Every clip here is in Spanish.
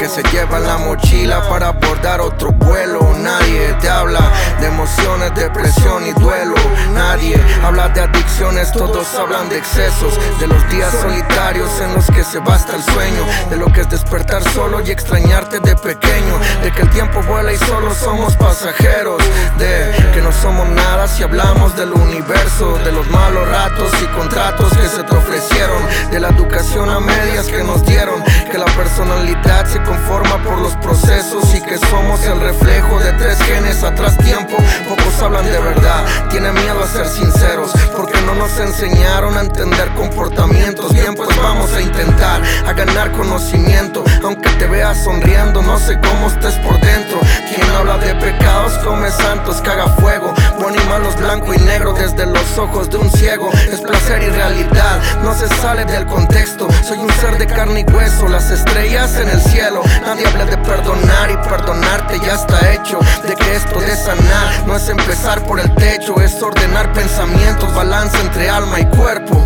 se lleva en la mochila para abordar otro vuelo. Nadie te habla de emociones, depresión y duelo. Nadie habla de adicciones, todos hablan de excesos, de los días solitarios en los que se basta el sueño, de lo que es despertar solo y extrañarte de pequeño, de que el tiempo vuela y solo somos pasajeros, de que no somos nada si hablamos del universo, de los malos ratos y contratos que se te ofrecieron, de la educación a medias que nos dieron, que la personalidad se conforma por los procesos y que somos el reflejo de 3 genes atrás tiempo. Pocos hablan de verdad, tienen miedo a ser sinceros, porque no nos enseñaron a entender comportamientos. Bien, pues vamos a intentar a ganar conocimiento, aunque te veas sonriendo, no sé cómo estés por dentro. Quien habla de pecados come santos, caga fuego. Bueno y malo es blanco y negro desde los ojos de un ciego. Es placer y realidad, no se sale del contexto. Soy un ser de carne y hueso, las estrellas en el cielo. Nadie habla de perdonar y perdonarte ya está hecho. De que esto de sanar no es empezar por el techo, es ordenar pensamientos, balance entre alma y cuerpo.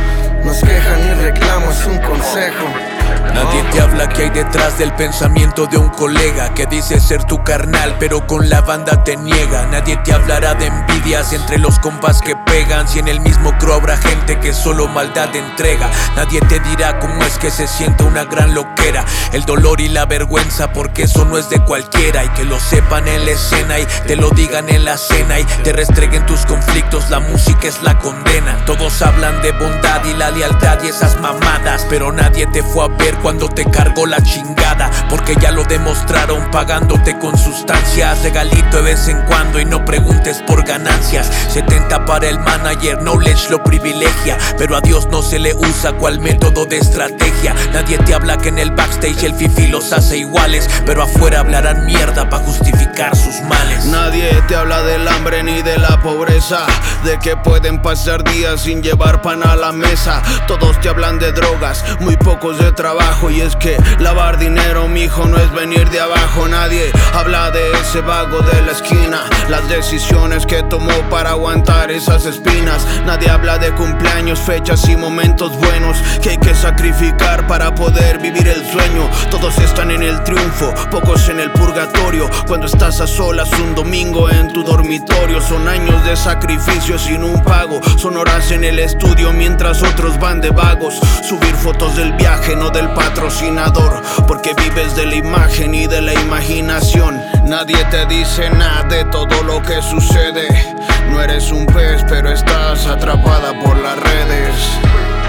No es queja ni reclamo, es un consejo. Nadie te habla que hay detrás del pensamiento de un colega que dice ser tu carnal, pero con la banda te niega. Nadie te hablará de envidias entre los compas que pegan, si en el mismo crew habrá gente que solo maldad entrega. Nadie te dirá cómo es que se siente una gran loquera, el dolor y la vergüenza, porque eso no es de cualquiera. Y que lo sepan en la escena y te lo digan en la cena y te restreguen tus conflictos, la música es la condena. Todos hablan de bondad y la lealtad y esas mamadas, pero nadie te fue a ver cuando te cargó la chingada, porque ya lo demostraron pagándote con sustancias, regalito de vez en cuando y no preguntes por ganancias. 70 para el manager, knowledge lo privilegia, pero a Dios no se le usa cual método de estrategia. Nadie te habla que en el backstage el fifi los hace iguales, pero afuera hablarán mierda para justificar sus males. Nadie te habla del hambre ni de la pobreza, de que pueden pasar días sin llevar pan a la mesa. Todos te hablan de drogas, muy pocos de trabajo, y es que lavar dinero, mijo, no es venir de abajo. Nadie habla de ese vago de la esquina, las decisiones que tomó para aguantar esas espinas. Nadie habla de cumpleaños, fechas y momentos buenos que hay que sacrificar para poder vivir el sueño. Todos están en el triunfo, pocos en el purgatorio. Cuando estás a solas un domingo en tu dormitorio, son años de sacrificio sin un pago, son horas en el estudio mientras otros van de vagos. Subir fotos del viaje, no del patrocinador, porque vives de la imagen y de la imaginación. Nadie te dice nada de todo lo que sucede. No eres un pez, pero estás atrapada por las redes.